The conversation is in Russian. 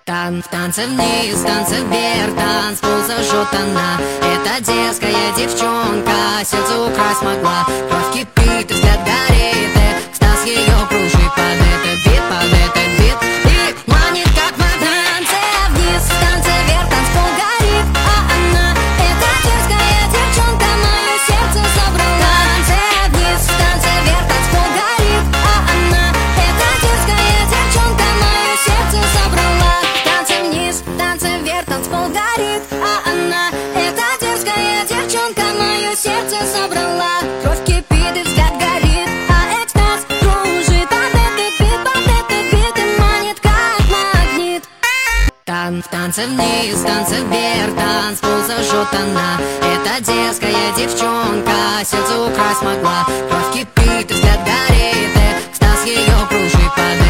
В танце вниз, в танце вверх, танцпол зажжет она. Это дерзкая девчонка, сердце украсть могла. Кровь кипит и взгляд горит, экстаз ее кружит под этот бит, и манит как магнит. В танце вниз, в танце вверх, танцпол горит, а она, эта дерзкая девчонка, мое сердце забрала. В танце вниз, в танце вверх, танцпол горит, а она, эта дерзкая девчонка, мое сердце забрала. Танцы вверх, танцпол горит, а она, эта дерзкая девчонка, мое сердце собрала. Кровь кипит и взгляд горит, а экстаз кружит под этот бит, и манит как магнит. В танце вниз, в танце вверх, танцпол зажжет она. Это дерзкая девчонка, сердце украсть могла. Кровь кипит и взгляд горит, экстаз ее кружит под